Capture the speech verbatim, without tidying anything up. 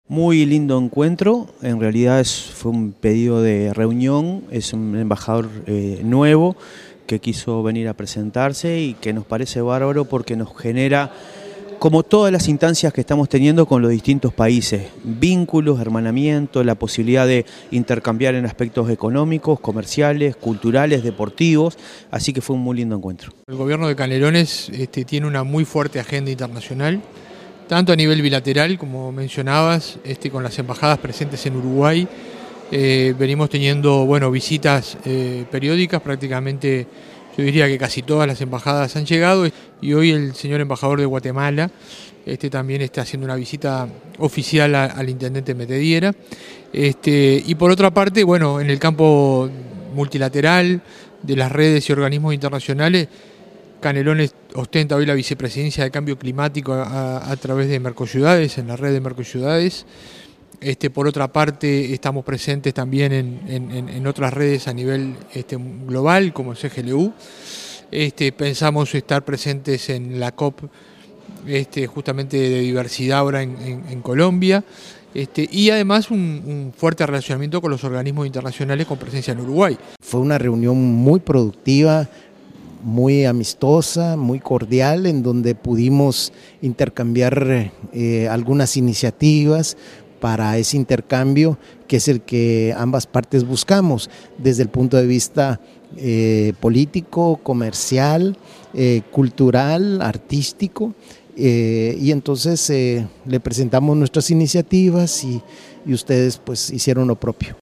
Muy lindo encuentro, en realidad es, fue un pedido de reunión, es un embajador eh, nuevo que quiso venir a presentarse y que nos parece bárbaro porque nos genera, como todas las instancias que estamos teniendo con los distintos países, vínculos, hermanamiento, la posibilidad de intercambiar en aspectos económicos, comerciales, culturales, deportivos, así que fue un muy lindo encuentro. El gobierno de Canelones este, tiene una muy fuerte agenda internacional, tanto a nivel bilateral, como mencionabas, este, con las embajadas presentes en Uruguay. Eh, venimos teniendo bueno, visitas eh, periódicas, prácticamente yo diría que casi todas las embajadas han llegado, y hoy el señor embajador de Guatemala este, también está haciendo una visita oficial a, al intendente Metediera. Este, y por otra parte, bueno, en el campo multilateral de las redes y organismos internacionales, Canelones ostenta hoy la vicepresidencia de Cambio Climático a, a través de Mercociudades, en la red de Mercociudades. Este, por otra parte, estamos presentes también en, en, en otras redes a nivel este, global, como el C G L U. Este, pensamos estar presentes en la COP este, justamente de diversidad ahora en, en, en Colombia. Este, y además un, un fuerte relacionamiento con los organismos internacionales con presencia en Uruguay. Fue una reunión muy productiva, muy amistosa, muy cordial, en donde pudimos intercambiar eh, algunas iniciativas para ese intercambio, que es el que ambas partes buscamos, desde el punto de vista eh, político, comercial, eh, cultural, artístico, eh, y entonces eh, le presentamos nuestras iniciativas y, y ustedes pues hicieron lo propio.